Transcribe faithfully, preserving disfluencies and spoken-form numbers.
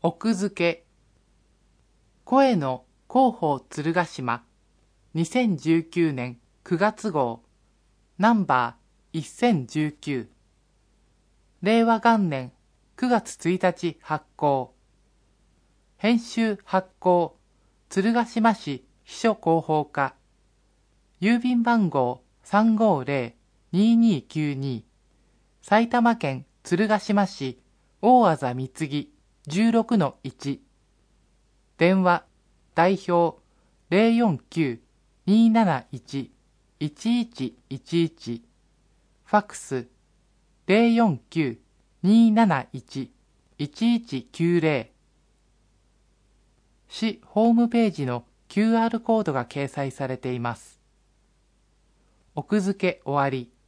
奥付け声の広報鶴ヶ島にせんじゅうきゅうねんくがつ号ナンバーせんじゅうきゅう令和元年くがつついたち発行編集発行鶴ヶ島市秘書広報課郵便番号 さんごーぜろにーにーきゅうに 埼玉県鶴ヶ島市大字三木 じゅうろくのいち 電話代表 ゼロよんきゅう にーなないち いちいちいちいち ファックス ゼロよんきゅう にーなないち いちいちきゅうぜろ市ホームページの キューアール コードが掲載されています。奥付け終わり。